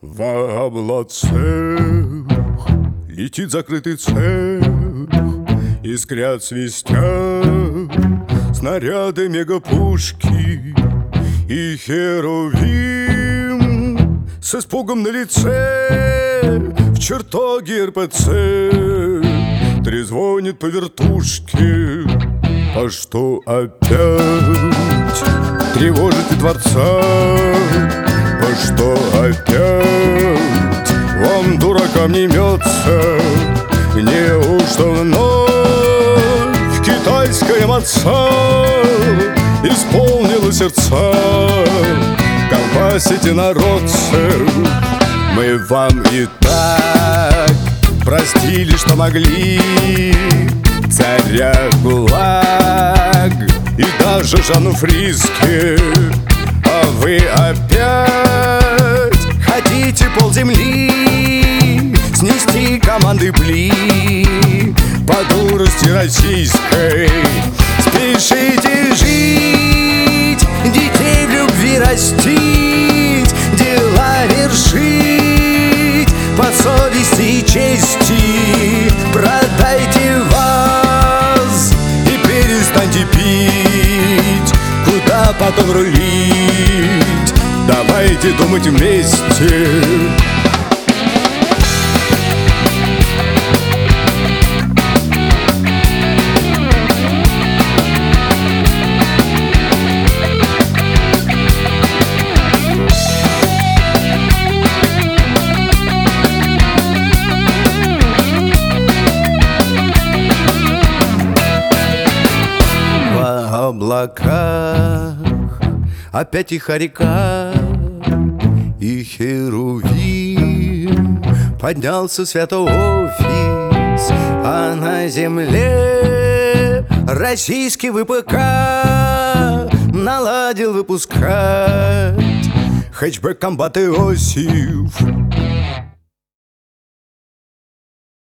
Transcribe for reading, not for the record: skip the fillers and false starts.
В облацах летит закрытый цех, искрят, свистят снаряды мегапушки, и Херувим с испугом на лице в чертоге РПЦ трезвонит по вертушке. А что опять тревожит и дворца? А что опять вам, дуракам, не имется? Неужто вновь китайская маца исполнила сердца? Колбасите, народцы, мы вам и так простили, что могли, царя ГУЛАГ и даже Жанну Фриске. А вы опять хотите полземли снести команды пли по дурости российской. Спешите жить, детей в любви растить, дела вершить по совести и чести. Продайте вас и перестаньте пить, куда потом рулить? Давайте думать вместе. В облаках опять тиха река, и Херувим поднялся свято-офис, а на земле российский ВПК наладил выпускать хэтчбэк комбат Иосиф.